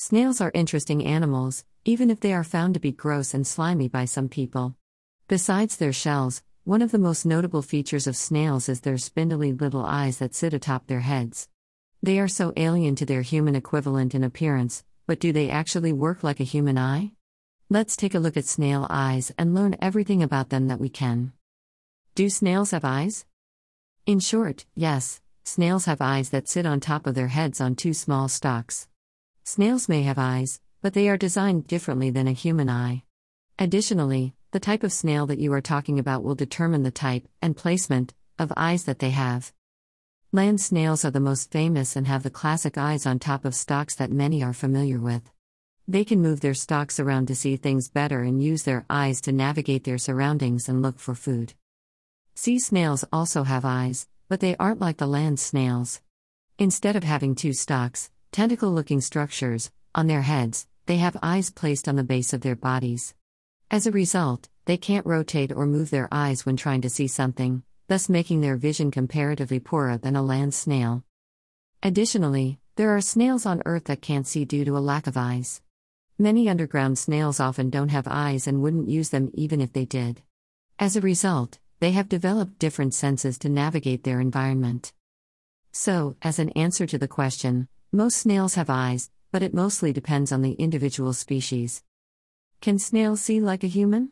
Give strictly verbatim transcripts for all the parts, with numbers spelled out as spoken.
Snails are interesting animals, even if they are found to be gross and slimy by some people. Besides their shells, one of the most notable features of snails is their spindly little eyes that sit atop their heads. They are so alien to their human equivalent in appearance, but do they actually work like a human eye? Let's take a look at snail eyes and learn everything about them that we can. Do snails have eyes? In short, yes, snails have eyes that sit on top of their heads on two small stalks. Snails may have eyes, but they are designed differently than a human eye. Additionally, the type of snail that you are talking about will determine the type and placement of eyes that they have. Land snails are the most famous and have the classic eyes on top of stalks that many are familiar with. They can move their stalks around to see things better and use their eyes to navigate their surroundings and look for food. Sea snails also have eyes, but they aren't like the land snails. Instead of having two stalks, tentacle-looking structures, on their heads, they have eyes placed on the base of their bodies. As a result, they can't rotate or move their eyes when trying to see something, thus making their vision comparatively poorer than a land snail. Additionally, there are snails on Earth that can't see due to a lack of eyes. Many underground snails often don't have eyes and wouldn't use them even if they did. As a result, they have developed different senses to navigate their environment. So, as an answer to the question, most snails have eyes, but it mostly depends on the individual species. Can snails see like a human?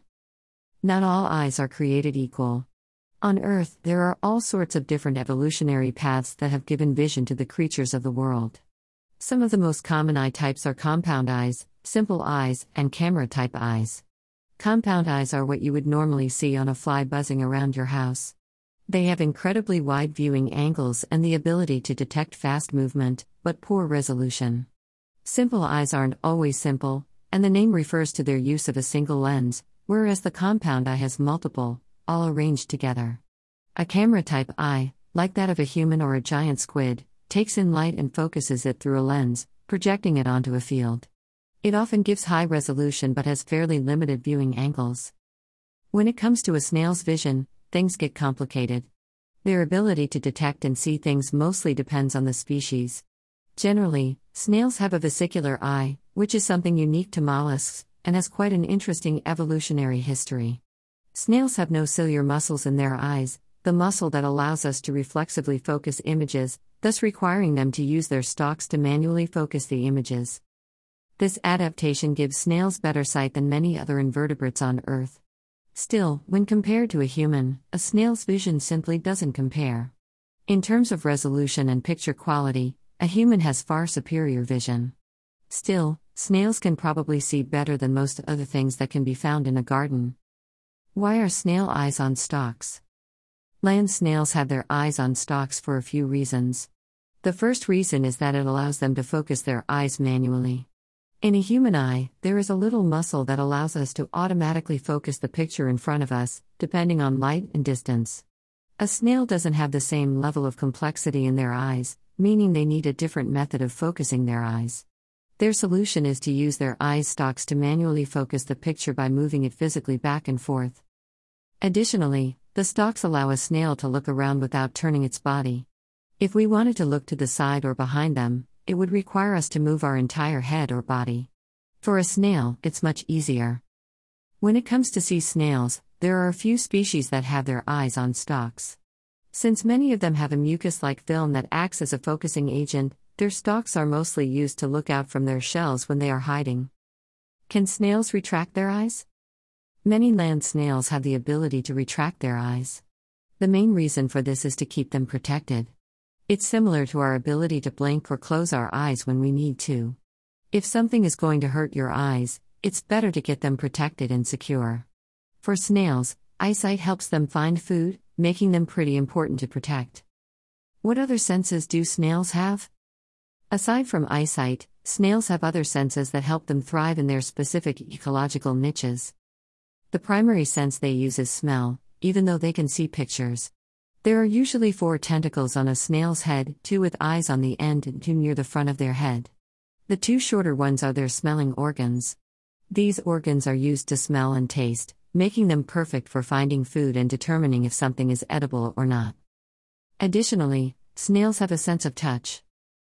Not all eyes are created equal. On Earth, there are all sorts of different evolutionary paths that have given vision to the creatures of the world. Some of the most common eye types are compound eyes, simple eyes, and camera-type eyes. Compound eyes are what you would normally see on a fly buzzing around your house. They have incredibly wide viewing angles and the ability to detect fast movement, but poor resolution. Simple eyes aren't always simple, and the name refers to their use of a single lens, whereas the compound eye has multiple, all arranged together. A camera-type eye, like that of a human or a giant squid, takes in light and focuses it through a lens, projecting it onto a field. It often gives high resolution but has fairly limited viewing angles. When it comes to a snail's vision, things get complicated. Their ability to detect and see things mostly depends on the species. Generally, snails have a vesicular eye, which is something unique to mollusks, and has quite an interesting evolutionary history. Snails have no ciliary muscles in their eyes, the muscle that allows us to reflexively focus images, thus requiring them to use their stalks to manually focus the images. This adaptation gives snails better sight than many other invertebrates on Earth. Still, when compared to a human, a snail's vision simply doesn't compare. In terms of resolution and picture quality, a human has far superior vision. Still, snails can probably see better than most other things that can be found in a garden. Why are snail eyes on stalks? Land snails have their eyes on stalks for a few reasons. The first reason is that it allows them to focus their eyes manually. In a human eye, there is a little muscle that allows us to automatically focus the picture in front of us, depending on light and distance. A snail doesn't have the same level of complexity in their eyes, meaning they need a different method of focusing their eyes. Their solution is to use their eye stalks to manually focus the picture by moving it physically back and forth. Additionally, the stalks allow a snail to look around without turning its body. If we wanted to look to the side or behind them, it would require us to move our entire head or body. For a snail, it's much easier. When it comes to sea snails, there are a few species that have their eyes on stalks. Since many of them have a mucus-like film that acts as a focusing agent, their stalks are mostly used to look out from their shells when they are hiding. Can snails retract their eyes? Many land snails have the ability to retract their eyes. The main reason for this is to keep them protected. It's similar to our ability to blink or close our eyes when we need to. If something is going to hurt your eyes, it's better to get them protected and secure. For snails, eyesight helps them find food, making them pretty important to protect. What other senses do snails have? Aside from eyesight, snails have other senses that help them thrive in their specific ecological niches. The primary sense they use is smell, even though they can see pictures. There are usually four tentacles on a snail's head, two with eyes on the end and two near the front of their head. The two shorter ones are their smelling organs. These organs are used to smell and taste, making them perfect for finding food and determining if something is edible or not. Additionally, snails have a sense of touch.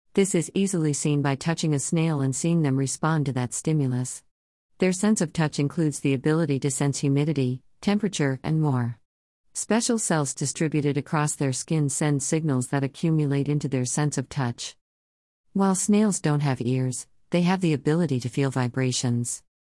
This is easily seen by touching a snail and seeing them respond to that stimulus. Their sense of touch includes the ability to sense humidity, temperature, and more. Special cells distributed across their skin send signals that accumulate into their sense of touch. While snails don't have ears, they have the ability to feel vibrations.